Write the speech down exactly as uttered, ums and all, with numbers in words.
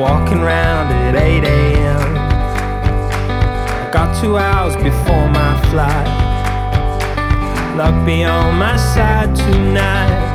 walking round at eight a.m. I got two hours before my flight. Luck be on my side tonight.